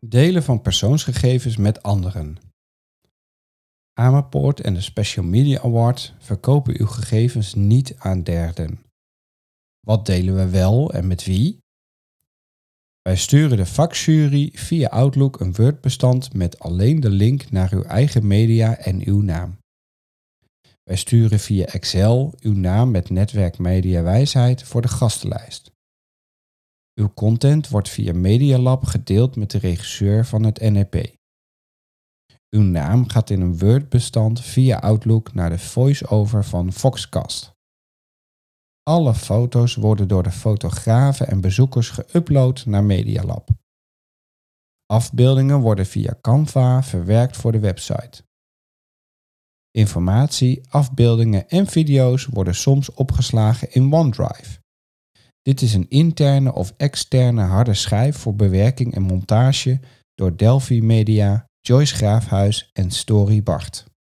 Delen van persoonsgegevens met anderen. Amapoort en de Special Media Award verkopen uw gegevens niet aan derden. Wat delen we wel en met wie? Wij sturen de vakjury via Outlook een Word-bestand met alleen de link naar uw eigen media en uw naam. Wij sturen via Excel uw naam met netwerk Media Wijsheid voor de gastenlijst. Uw content wordt via Media Lab gedeeld met de regisseur van het NEP. Uw naam gaat in een Word-bestand via Outlook naar de voice-over van Foxcast. Alle foto's worden door de fotografen en bezoekers geüpload naar Media Lab. Afbeeldingen worden via Canva verwerkt voor de website. Informatie, afbeeldingen en video's worden soms opgeslagen in OneDrive. Dit is een interne of externe harde schijf voor bewerking en montage door Delphi Media, Joyce Graafhuis en Story Bart.